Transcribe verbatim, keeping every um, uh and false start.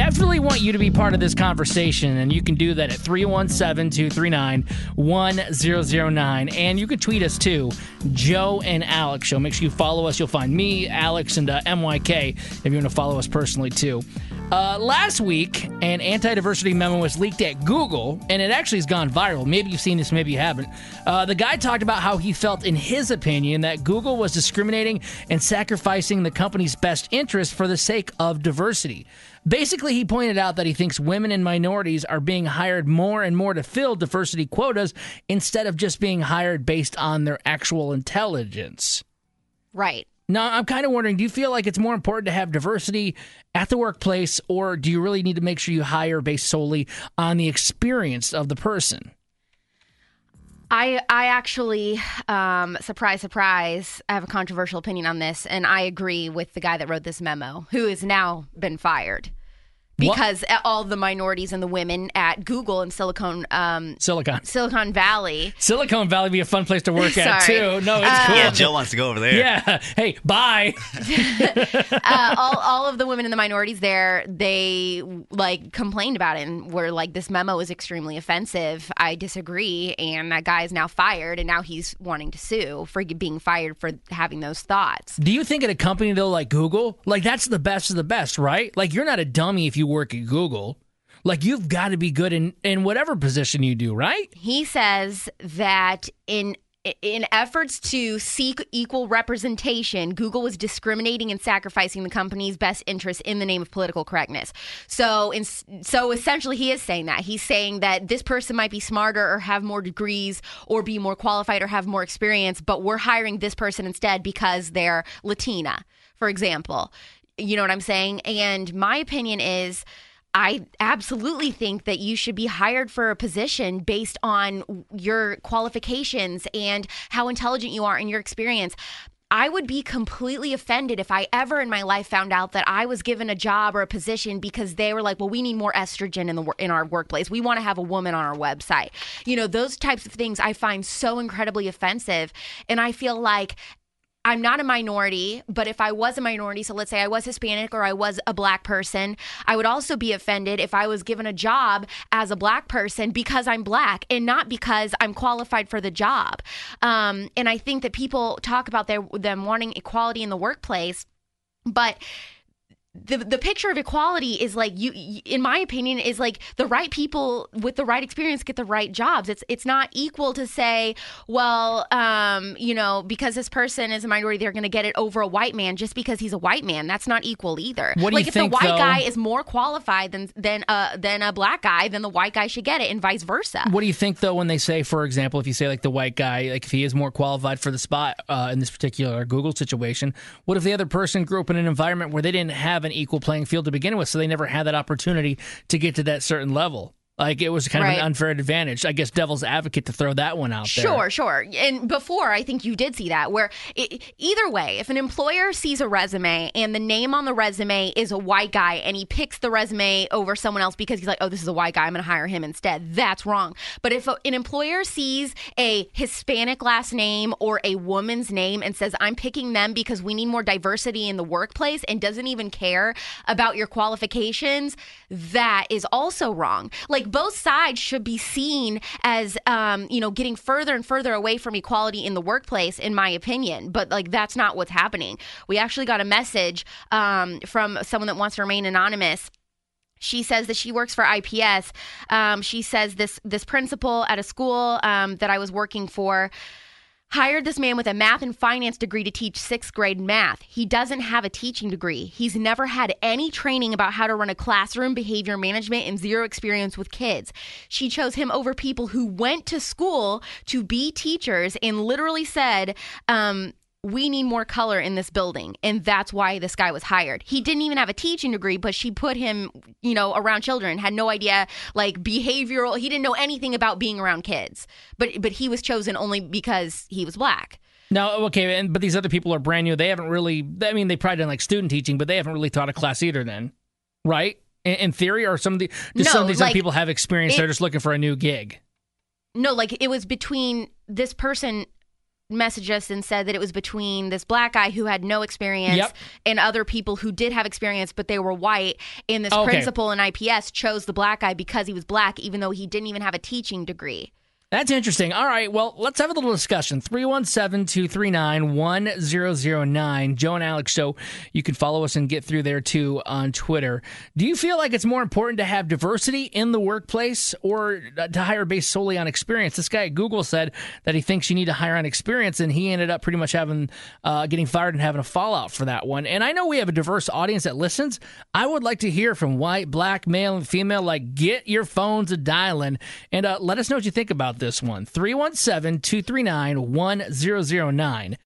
definitely want you to be part of this conversation, and you can do that at three one seven, two three nine, one zero zero nine. And you can tweet us too, Joe and Alex Show. Make sure you follow us. You'll find me, Alex, and uh, M Y K if you want to follow us personally too. Uh, last week, an anti-diversity memo was leaked at Google, and it actually has gone viral. Maybe you've seen this, maybe you haven't. Uh, the guy talked about how he felt, in his opinion, that Google was discriminating and sacrificing the company's best interest for the sake of diversity. Basically, he pointed out that he thinks women and minorities are being hired more and more to fill diversity quotas instead of just being hired based on their actual intelligence. Right. Now, I'm kind of wondering, do you feel like it's more important to have diversity at the workplace, or do you really need to make sure you hire based solely on the experience of the person? I I actually, um, surprise, surprise, I have a controversial opinion on this, and I agree with the guy that wrote this memo, who has now been fired. Because what? all the minorities and the women at Google and Silicon um, Silicon Silicon Valley. Silicon Valley would be a fun place to work at, too. No, it's uh, cool. Yeah, Jill wants to go over there. Yeah. Hey, bye. uh, all, all of the women and the minorities there, they like complained about it and were like, this memo is extremely offensive. I disagree. And that guy is now fired. And now he's wanting to sue for being fired for having those thoughts. Do you think at a company, though, like Google, like that's the best of the best, right? Like you're not a dummy if you work at Google. Like you've got to be good in, in whatever position you do, right? He says that in in efforts to seek equal representation, Google was discriminating and sacrificing the company's best interests in the name of political correctness. So, in, so essentially, he is saying that. He's saying that this person might be smarter or have more degrees or be more qualified or have more experience, but we're hiring this person instead because they're Latina, for example. You know what I'm saying? And my opinion is, I absolutely think that you should be hired for a position based on your qualifications and how intelligent you are and your experience. I would be completely offended if I ever in my life found out that I was given a job or a position because they were like, well, we need more estrogen in the in our workplace. We want to have a woman on our website. You know, those types of things I find so incredibly offensive. And I feel like I'm not a minority, but if I was a minority, so let's say I was Hispanic or I was a black person, I would also be offended if I was given a job as a black person because I'm black and not because I'm qualified for the job. Um, and I think that people talk about their, them wanting equality in the workplace, but The the picture of equality is like, you, in my opinion, is like the right people with the right experience get the right jobs. It's it's not equal to say, well, um, you know, because this person is a minority, they're going to get it over a white man just because he's a white man. That's not equal either. What do like you if think, the white though, guy is more qualified than than uh, than a black guy, then the white guy should get it, and vice versa. What do you think, though, when they say, for example, if you say like the white guy, like if he is more qualified for the spot uh, in this particular Google situation, what if the other person grew up in an environment where they didn't have an equal playing field to begin with, so they never had that opportunity to get to that certain level? Like it was kind of right. an unfair advantage. I guess devil's advocate to throw that one out there. Sure, sure. And before, I think you did see that where it, either way, if an employer sees a resume and the name on the resume is a white guy and he picks the resume over someone else because he's like, oh, this is a white guy, I'm going to hire him instead, that's wrong. But if an employer sees a Hispanic last name or a woman's name and says, I'm picking them because we need more diversity in the workplace, and doesn't even care about your qualifications, that is also wrong. Like, both sides should be seen as, um, you know, getting further and further away from equality in the workplace, in my opinion. But like, that's not what's happening. We actually got a message um, from someone that wants to remain anonymous. She says that she works for I P S. Um, she says this this principal at a school um, that I was working for hired this man with a math and finance degree to teach sixth grade math. He doesn't have a teaching degree. He's never had any training about how to run a classroom, behavior management, and zero experience with kids. She chose him over people who went to school to be teachers and literally said, um, we need more color in this building. And that's why this guy was hired. He didn't even have a teaching degree, but she put him, you know, around children, had no idea, like behavioral. He didn't know anything about being around kids, but but he was chosen only because he was black. Now, okay, and but these other people are brand new. They haven't really, I mean, they probably done like student teaching, but they haven't really taught a class either then, right? In, in theory, or some of the, do no, some of these like, other people have experience, it, they're just looking for a new gig? No, like it was between this person messaged us and said that it was between this black guy who had no experience Yep. and other people who did have experience, but they were white. And this Okay. principal in I P S chose the black guy because he was black, even though he didn't even have a teaching degree. That's interesting. All right, well, let's have a little discussion. three one seven, two three nine, one zero zero nine. Joe and Alex Show. You can follow us and get through there, too, on Twitter. Do you feel like it's more important to have diversity in the workplace or to hire based solely on experience? This guy at Google said that he thinks you need to hire on experience, and he ended up pretty much having uh, getting fired and having a fallout for that one. And I know we have a diverse audience that listens. I would like to hear from white, black, male, and female. Like, get your phones a dialing and uh, let us know what you think about this one. three one seven, two three nine, one zero zero nine.